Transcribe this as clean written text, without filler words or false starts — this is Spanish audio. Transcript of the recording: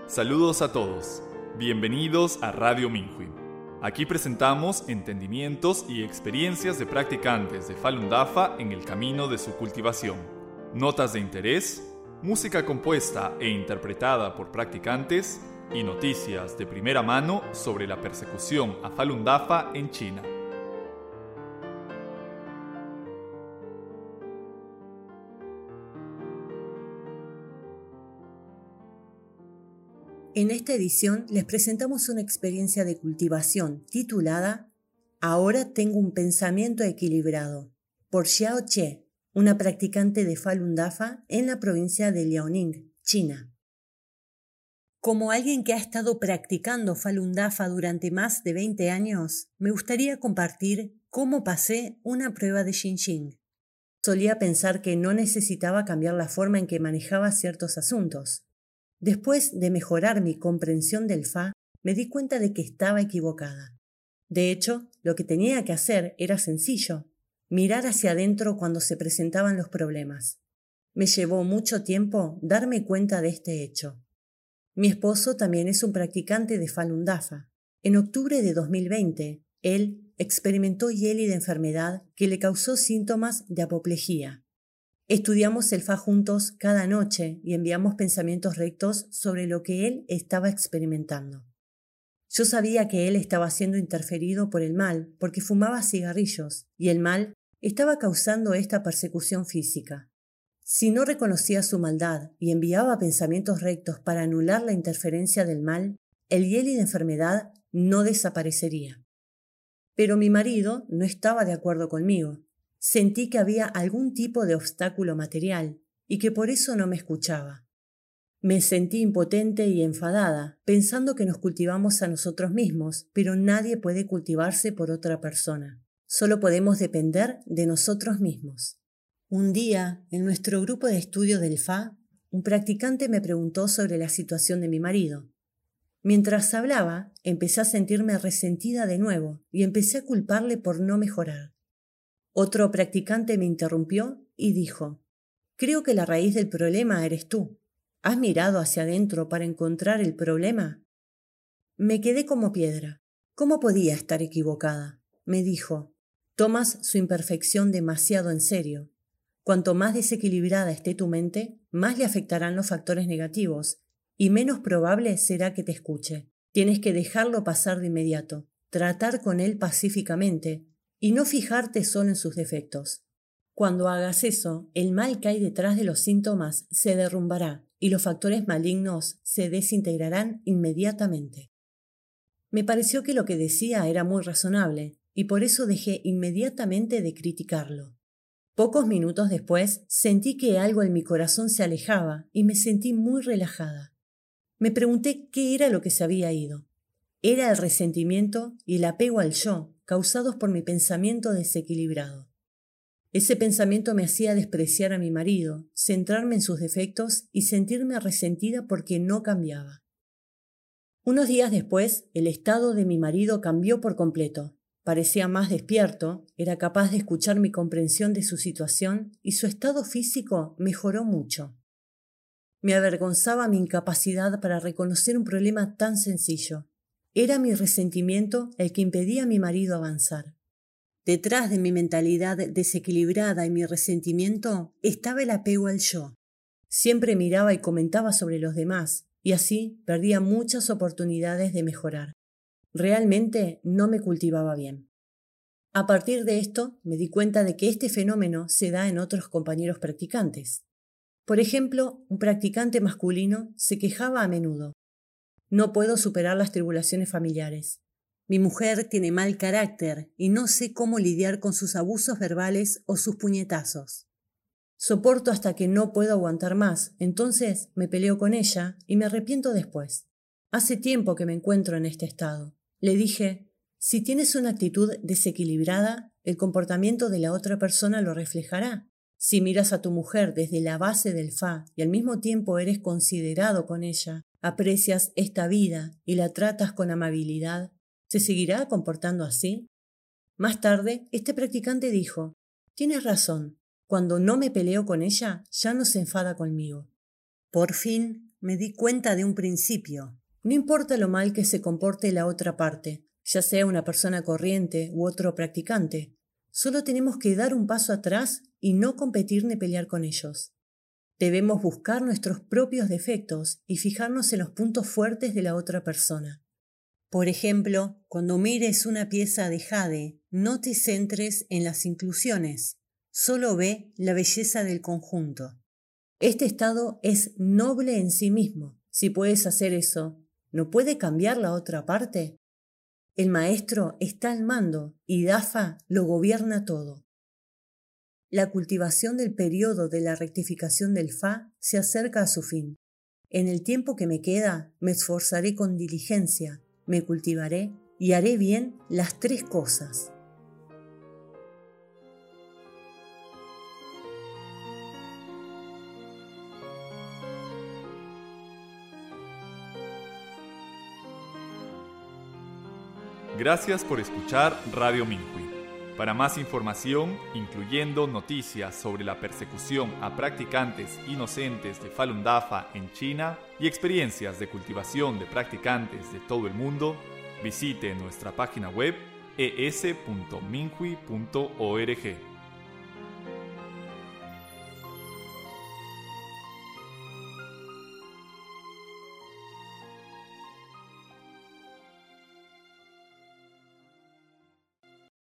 Saludos a todos. Bienvenidos a Radio Minhui. Aquí presentamos entendimientos y experiencias de practicantes de Falun Dafa en el camino de su cultivación. Notas de interés, música compuesta e interpretada por practicantes y noticias de primera mano sobre la persecución a Falun Dafa en China. En esta edición les presentamos una experiencia de cultivación titulada Ahora tengo un pensamiento equilibrado, por Xiao Che, una practicante de Falun Dafa en la provincia de Liaoning, China. Como alguien que ha estado practicando Falun Dafa durante más de 20 años, me gustaría compartir cómo pasé una prueba de Xinxing. Solía pensar que no necesitaba cambiar la forma en que manejaba ciertos asuntos. Después de mejorar mi comprensión del Fa, me di cuenta de que estaba equivocada. De hecho, lo que tenía que hacer era sencillo: mirar hacia adentro cuando se presentaban los problemas. Me llevó mucho tiempo darme cuenta de este hecho. Mi esposo también es un practicante de Falun Dafa. En octubre de 2020, él experimentó hiélida enfermedad que le causó síntomas de apoplejía. Estudiamos el Fa juntos cada noche y enviamos pensamientos rectos sobre lo que él estaba experimentando. Yo sabía que él estaba siendo interferido por el mal porque fumaba cigarrillos y el mal estaba causando esta persecución física. Si no reconocía su maldad y enviaba pensamientos rectos para anular la interferencia del mal, el hielo de enfermedad no desaparecería. Pero mi marido no estaba de acuerdo conmigo. Sentí que había algún tipo de obstáculo material y que por eso no me escuchaba. Me sentí impotente y enfadada, pensando que nos cultivamos a nosotros mismos, pero nadie puede cultivarse por otra persona. Solo podemos depender de nosotros mismos. Un día, en nuestro grupo de estudio del Fa, un practicante me preguntó sobre la situación de mi marido. Mientras hablaba, empecé a sentirme resentida de nuevo y empecé a culparle por no mejorar. Otro practicante me interrumpió y dijo: «Creo que la raíz del problema eres tú. ¿Has mirado hacia adentro para encontrar el problema?» Me quedé como piedra. ¿Cómo podía estar equivocada? Me dijo: «Tomas su imperfección demasiado en serio. Cuanto más desequilibrada esté tu mente, más le afectarán los factores negativos y menos probable será que te escuche. Tienes que dejarlo pasar de inmediato, tratar con él pacíficamente y no fijarte solo en sus defectos. Cuando hagas eso, el mal que hay detrás de los síntomas se derrumbará y los factores malignos se desintegrarán inmediatamente». Me pareció que lo que decía era muy razonable y por eso dejé inmediatamente de criticarlo. Pocos minutos después sentí que algo en mi corazón se alejaba y me sentí muy relajada. Me pregunté qué era lo que se había ido. Era el resentimiento y el apego al yo, causados por mi pensamiento desequilibrado. Ese pensamiento me hacía despreciar a mi marido, centrarme en sus defectos y sentirme resentida porque no cambiaba. Unos días después, el estado de mi marido cambió por completo. Parecía más despierto, era capaz de escuchar mi comprensión de su situación y su estado físico mejoró mucho. Me avergonzaba mi incapacidad para reconocer un problema tan sencillo. Era mi resentimiento el que impedía a mi marido avanzar. Detrás de mi mentalidad desequilibrada y mi resentimiento estaba el apego al yo. Siempre miraba y comentaba sobre los demás, y así perdía muchas oportunidades de mejorar. Realmente no me cultivaba bien. A partir de esto, me di cuenta de que este fenómeno se da en otros compañeros practicantes. Por ejemplo, un practicante masculino se quejaba a menudo: «No puedo superar las tribulaciones familiares. Mi mujer tiene mal carácter y no sé cómo lidiar con sus abusos verbales o sus puñetazos. Soporto hasta que no puedo aguantar más, entonces me peleo con ella y me arrepiento después. Hace tiempo que me encuentro en este estado». Le dije: «Si tienes una actitud desequilibrada, el comportamiento de la otra persona lo reflejará. Si miras a tu mujer desde la base del Fa y al mismo tiempo eres considerado con ella, aprecias esta vida y la tratas con amabilidad, ¿se seguirá comportando así?». Más tarde, este practicante dijo: «Tienes razón, cuando no me peleo con ella, ya no se enfada conmigo». Por fin me di cuenta de un principio. No importa lo mal que se comporte la otra parte, ya sea una persona corriente u otro practicante, solo tenemos que dar un paso atrás y no competir ni pelear con ellos. Debemos buscar nuestros propios defectos y fijarnos en los puntos fuertes de la otra persona. Por ejemplo, cuando mires una pieza de jade, no te centres en las inclusiones, solo ve la belleza del conjunto. Este estado es noble en sí mismo. Si puedes hacer eso, ¿no puede cambiar la otra parte? El maestro está al mando y Dafa lo gobierna todo. La cultivación del periodo de la rectificación del Fa se acerca a su fin. En el tiempo que me queda, me esforzaré con diligencia, me cultivaré y haré bien las 3 cosas. Gracias por escuchar Radio Minhui. Para más información, incluyendo noticias sobre la persecución a practicantes inocentes de Falun Dafa en China y experiencias de cultivación de practicantes de todo el mundo, visite nuestra página web es.minhui.org.